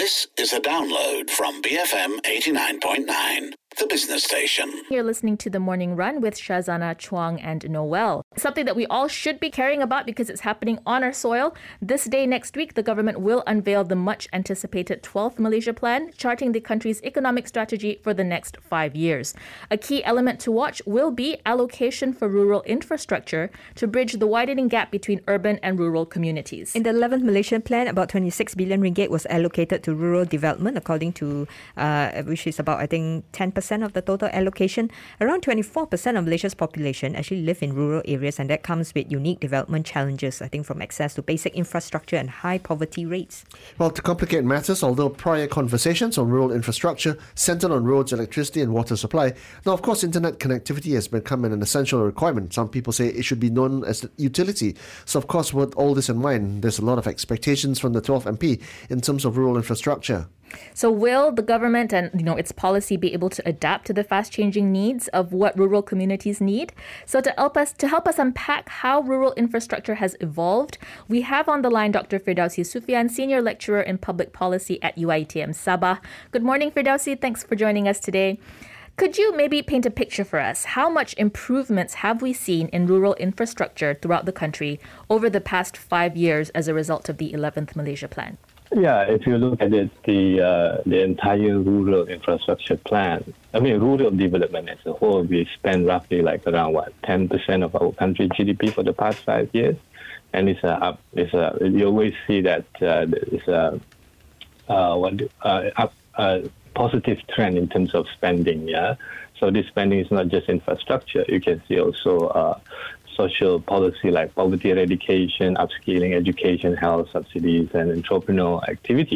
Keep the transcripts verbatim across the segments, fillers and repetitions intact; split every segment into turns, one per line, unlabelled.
This is a download from B F M eighty-nine point nine, the business station.
You're listening to The Morning Run with Shazana Chuang and Noel. Something that we all should be caring about because it's happening on our soil. This day next week, the government will unveil the much-anticipated twelfth Malaysia Plan, charting the country's economic strategy for the next five years. A key element to watch will be allocation for rural infrastructure to bridge the widening gap between urban and rural communities.
In the eleventh Malaysian Plan, about twenty-six billion ringgit was allocated to rural development, according to, uh, which is about, I think, ten percent of the total allocation. Around twenty-four percent of Malaysia's population actually live in rural areas, and that comes with unique development challenges, I think, from access to basic infrastructure and high poverty rates.
Well, to complicate matters, although prior conversations on rural infrastructure centered on roads, electricity and water supply, now, of course, internet connectivity has become an essential requirement. Some people say it should be known as utility. So, of course, with all this in mind, there's a lot of expectations from the twelfth M P in terms of rural infrastructure.
So will the government and you know its policy be able to adapt to the fast-changing needs of what rural communities need? So to help us to help us unpack how rural infrastructure has evolved, we have on the line Doctor Firdausi Sufian, Senior Lecturer in Public Policy at U I T M Sabah. Good morning, Firdausi. Thanks for joining us today. Could you maybe paint a picture for us? How much improvements have we seen in rural infrastructure throughout the country over the past five years as a result of the eleventh Malaysia Plan?
Yeah, if you look at it, the uh, the entire rural infrastructure plan, I mean, rural development as a whole, we spend roughly like around, what, ten percent of our country's G D P for the past five years. And it's a, up, it's a, you always see that uh, it's a uh, what, uh, up, uh, positive trend in terms of spending, yeah? So this spending is not just infrastructure. You can see also uh, social policy like poverty eradication, upskilling, education, health subsidies, and entrepreneurial activities.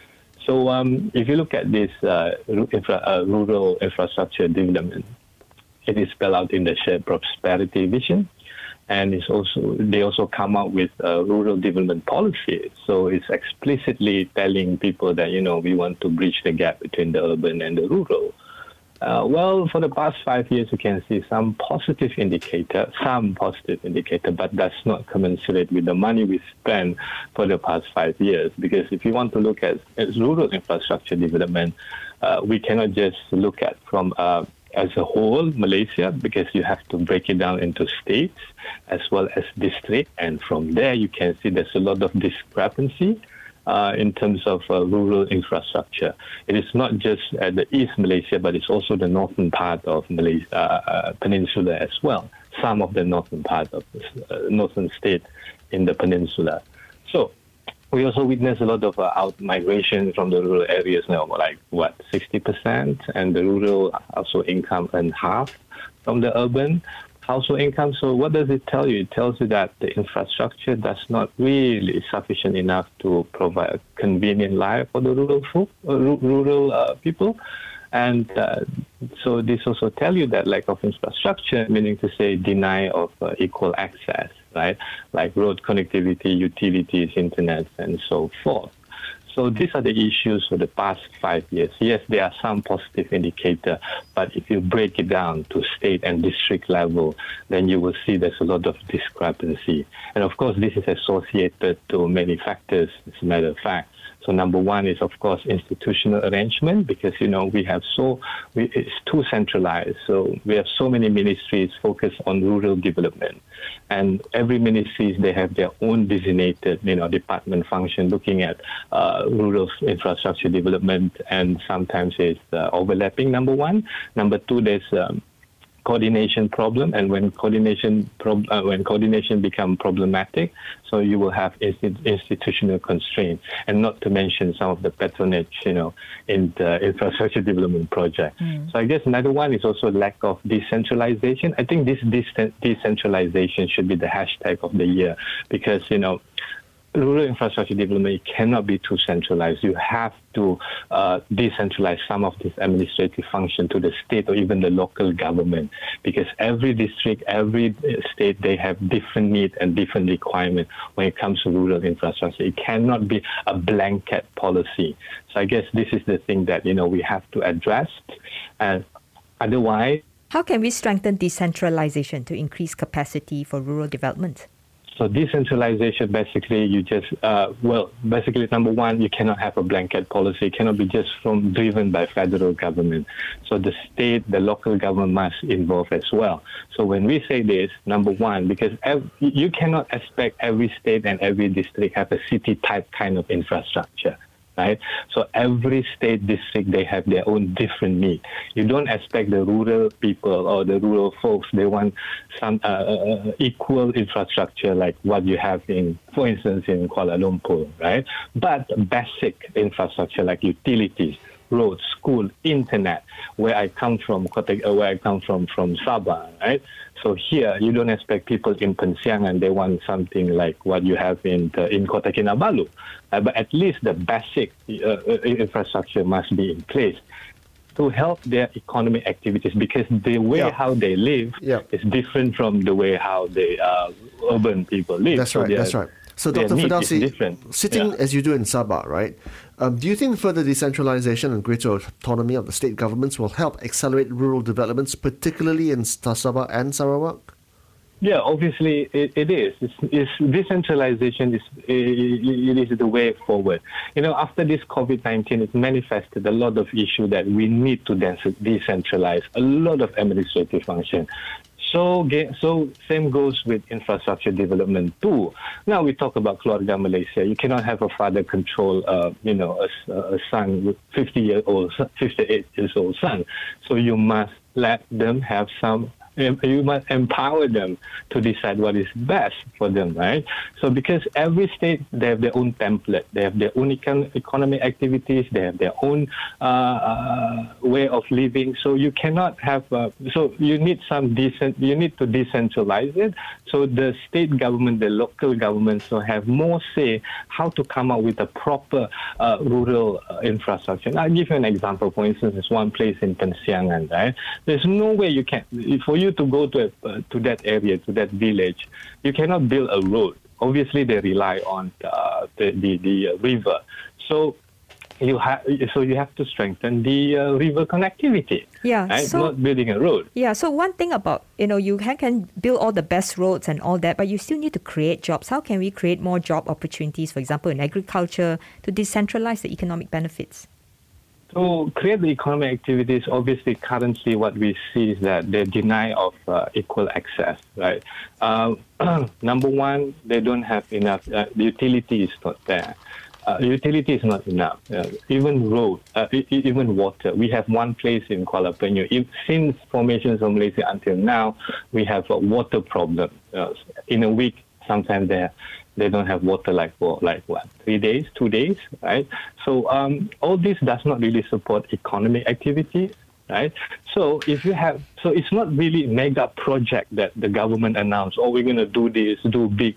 So um, if you look at this uh, infra, uh, rural infrastructure development, it is spelled out in the shared prosperity vision, and it's also they also come out with uh, rural development policy. So it's explicitly telling people that you know we want to bridge the gap between the urban and the rural. Uh, well, for the past five years, you can see some positive indicator, some positive indicator, but that's not commensurate with the money we spend for the past five years. Because if you want to look at, at rural infrastructure development, uh, we cannot just look at from uh, as a whole Malaysia, because you have to break it down into states as well as district, and from there you can see there's a lot of discrepancy. Uh, in terms of uh, rural infrastructure. It is not just at the East Malaysia, but it's also the northern part of Malaysia, uh, uh, peninsula as well. Some of the northern part of the uh, northern state in the peninsula. So we also witness a lot of uh, out migration from the rural areas now, like what, sixty percent, and the rural also income and half from the urban household income. So what does it tell you? It tells you that the infrastructure does not really sufficient enough to provide a convenient life for the rural folk, uh, rural uh, people. And uh, so this also tell you that lack of infrastructure, meaning to say deny of uh, equal access, right? Like road connectivity, utilities, internet, and so forth. So these are the issues for the past five years. Yes, there are some positive indicators, but if you break it down to state and district level, then you will see there's a lot of discrepancy. And of course, this is associated to many factors, as a matter of fact. So number one is, of course, institutional arrangement, because, you know, we have so, we, it's too centralized. So we have so many ministries focused on rural development. And every ministry, they have their own designated, you know, department function looking at uh, rural infrastructure development, and sometimes it's uh, overlapping, number one. Number two, there's um, coordination problem, and when coordination prob- uh, when coordination become problematic, so you will have inst- institutional constraints, and not to mention some of the patronage, you know, in the infrastructure development project. Mm. So I guess another one is also lack of decentralization. I think this de- decentralization should be the hashtag of the year, because, you know, rural infrastructure development cannot be too centralized. You have to uh, decentralize some of this administrative function to the state or even the local government, because every district, every state, they have different needs and different requirements when it comes to rural infrastructure. It cannot be a blanket policy. So I guess this is the thing that, you know, we have to address. And otherwise,
how can we strengthen decentralization to increase capacity for rural development?
So decentralization, basically, you just, uh, well, basically, number one, you cannot have a blanket policy. It cannot be just from driven by federal government. So the state, the local government must involve as well. So when we say this, number one, because ev- you cannot expect every state and every district have a city-type kind of infrastructure. Right? So every state district, they have their own different need. You don't expect the rural people or the rural folks, they want some uh, uh, equal infrastructure like what you have in, for instance, in Kuala Lumpur, right? But basic infrastructure like utilities, roads, school, internet, where I come from, where I come from, from Sabah, right? So here, you don't expect people in Pensiangan, they want something like what you have in the, in Kota Kinabalu. Uh, but at least the basic uh, infrastructure must be in place to help their economic activities, because the way
Yeah.
how they live
Yeah.
is different from the way how the uh, urban people live.
That's
So
right,
their-
that's right. So,
their
Doctor
need is
Firdausi,
different.
sitting
Yeah.
as you do in Sabah, right? Um, do you think further decentralization and greater autonomy of the state governments will help accelerate rural developments, particularly in Sabah and Sarawak?
Yeah, obviously it, it is. It's, it's decentralization is it, it is the way forward. You know, after this COVID nineteen, it manifested a lot of issues that we need to decentralize a lot of administrative function. So, so same goes with infrastructure development too. Now we talk about Keluarga Malaysia. You cannot have a father control, uh, you know, a, a son with fifty year old, fifty-eight years old son. So you must let them have some. You must empower them to decide what is best for them, right? So because every state, they have their own template. They have their own econ- economic activities. They have their own uh, uh, way of living. So you cannot have, uh, so you need some decent, you need to decentralize it. So the state government, the local governments will have more say how to come up with a proper uh, rural uh, infrastructure. And I'll give you an example. For instance, there's one place in Pensiangan, right? There's no way you can, for you to go to a, uh, to that area, to that village, you cannot build a road. Obviously, they rely on uh, the the, the uh, river. So you have so you have to strengthen the uh, river connectivity.
Yeah,
right?
so-
Not building a road.
Yeah, so one thing about, you know, you can, can build all the best roads and all that, but you still need to create jobs. How can we create more job opportunities, for example, in agriculture, to decentralize the economic benefits?
To create the economic activities, obviously, currently what we see is that they deny of uh, equal access, right? Uh, number one, they don't have enough, uh, the utility is not there. Uh, utility is not enough. Uh, even road, uh, e- even water. We have one place in Kuala Penyu. If, since formations of Malaysia until now, we have a water problem. Uh, in a week, sometimes they they don't have water like for like what three days, two days, right? So um, all this does not really support economic activity, right? So if you have, so it's not really mega project that the government announced. Oh, we're going to do this, do big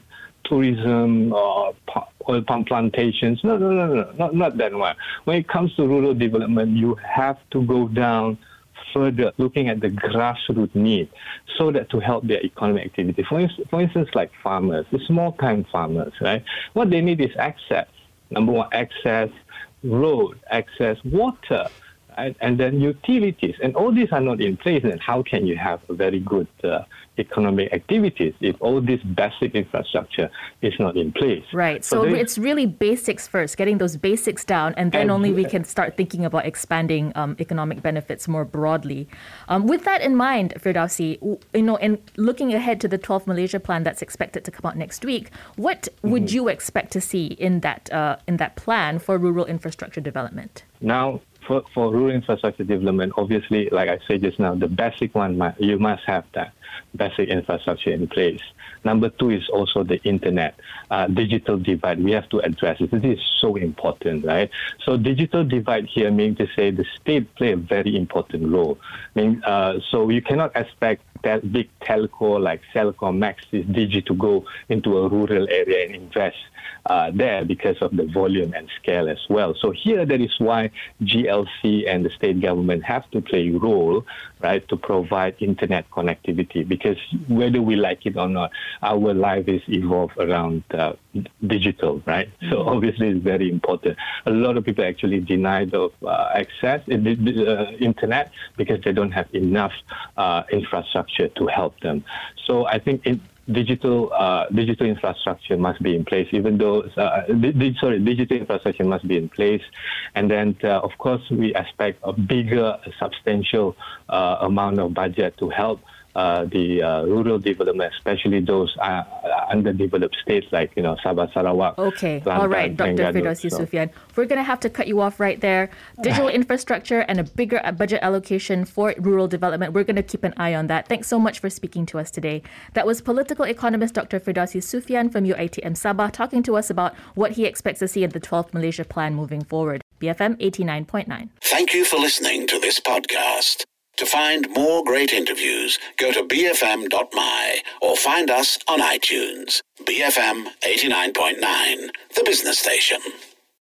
tourism or oil palm plantations. No, no, no, no, not not that one. When it comes to rural development, you have to go down further, looking at the grassroots need, so that to help their economic activity. For instance, for instance, like farmers, the small-time farmers, right? What they need is access. Number one, access, road, access, water, right? And then utilities. And all these are not in place. And how can you have a very good uh, economic activities if all this basic infrastructure is not in place?
Right. So,
there-
it's really basics first, getting those basics down, and then
And-
only we can start thinking about expanding um, economic benefits more broadly. Um, with that in mind, Firdausi, w- you know, and looking ahead to the twelfth Malaysia Plan that's expected to come out next week, what would you expect to see in that uh, in that plan for rural infrastructure development?
Now, for, for rural infrastructure development, obviously, like I said just now, the basic one, mu- you must have that basic infrastructure in place. Number two is also the internet, uh, digital divide. We have to address it. This is so important, right? So digital divide here means to say the state play a very important role. I mean, uh, so you cannot expect that big telco like Celcom, Maxis, Digi to go into a rural area and invest uh, there because of the volume and scale as well. So here that is why G L C and the state government have to play a role, right, to provide internet connectivity, because whether we like it or not, our life is evolved around uh, digital, right? So obviously it's very important. A lot of people actually denied of uh, access to the uh, internet because they don't have enough uh, infrastructure to help them. So I think it, digital uh, digital infrastructure must be in place, even though, uh, di- di- sorry, digital infrastructure must be in place. And then, uh, of course, we expect a bigger, substantial uh, amount of budget to help Uh, the uh, rural development, especially those uh, underdeveloped states like, you know, Sabah, Sarawak.
Okay,
Kelantan,
all right, Doctor
Terengganu.
Firdausi
So-
Sufian. We're going to have to cut you off right there. Digital infrastructure and a bigger uh, budget allocation for rural development. We're going to keep an eye on that. Thanks so much for speaking to us today. That was political economist Doctor Firdausi Sufian from U I T M Sabah talking to us about what he expects to see in the twelfth Malaysia Plan moving forward. B F M eighty-nine point nine.
Thank you for listening to this podcast. To find more great interviews, go to b f m dot m y or find us on iTunes. B F M eighty-nine point nine, the business station.